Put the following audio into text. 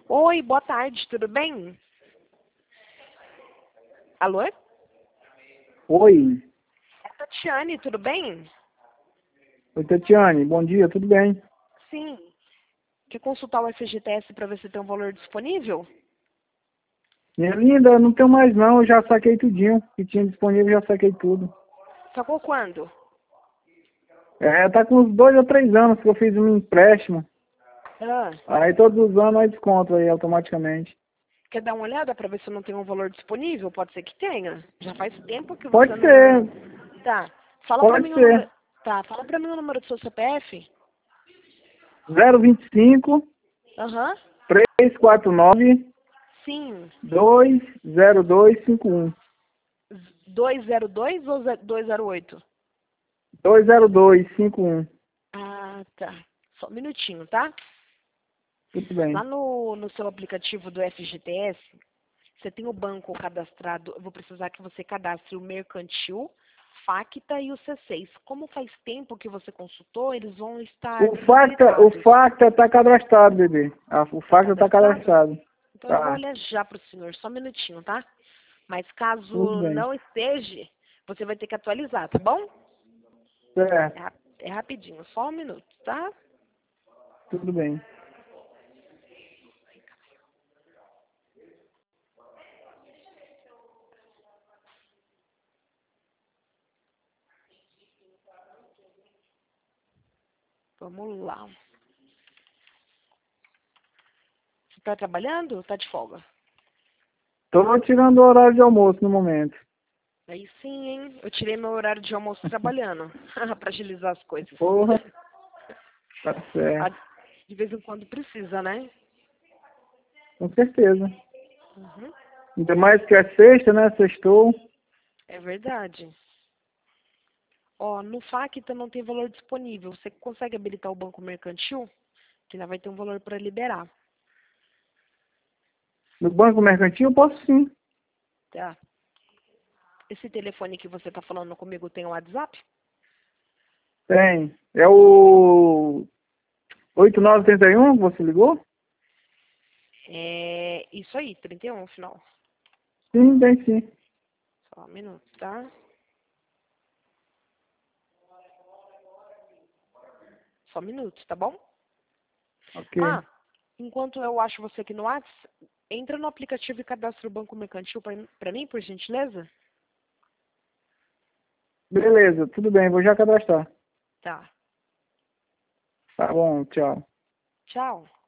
Oi, boa tarde, tudo bem? Alô? É Oi, Tatiane, tudo bem? oi Tatiane, bom dia, tudo bem? Sim. Quer consultar o FGTS para ver se tem um valor disponível? Minha linda, não tenho mais não, eu já saquei tudinho, que tinha disponível, já saquei tudo. Sacou quando? Tá com uns 2 ou 3 anos que eu fiz um empréstimo, Ah, aí todos os anos aí desconto aí automaticamente. quer dar uma olhada para ver se não tem um valor disponível? Pode ser que tenha. Já faz tempo que você Pode não... ser, Tá. Fala para pode mim o número... ser. Tá, fala para mim o número do seu CPF. 025 Aham. 349 Sim. 20251. 202 ou 208? 20251. Ah, tá. Só um minutinho, tá? Tudo Lá bem. no seu aplicativo do FGTS, você tem o banco cadastrado. Eu vou precisar que você cadastre o Mercantil, Facta e o C6. Como faz tempo que você consultou, eles vão estar O desabilitados. Facta tá cadastrado, bebê. O Está Facta tá cadastrado? cadastrado. Então eu vou Tá, olhar já para o senhor, só um minutinho, tá? Mas tudo caso bem. não esteja, você vai ter que atualizar, tá bom? Certo. É rapidinho, só um minuto, tá? Tudo bem. Vamos lá. Você está trabalhando ou está de folga? Tô tirando o horário de almoço no momento. Aí sim, hein? Eu tirei meu horário de almoço trabalhando, para agilizar as coisas. Porra, tá Ah, certo. de vez em quando precisa, né? Com certeza. Uhum, Ainda mais que é sexta, né? Sextou. é verdade. Ó, no Facta não tem valor disponível. Você consegue habilitar o banco mercantil? Que ainda vai ter um valor para liberar, No banco mercantil eu posso sim. tá? Esse telefone que você tá falando comigo tem o WhatsApp? Tem. É o 8931 que você ligou? É isso aí, 31, final. Sim, tem sim. Só um minuto, tá? Só um minuto, tá bom? Ok. Ah, enquanto eu acho você aqui no WhatsApp, entra no aplicativo e cadastra o banco mercantil pra mim, por gentileza? Beleza, tudo bem, vou já cadastrar. Tá. Tá bom, tchau. Tchau.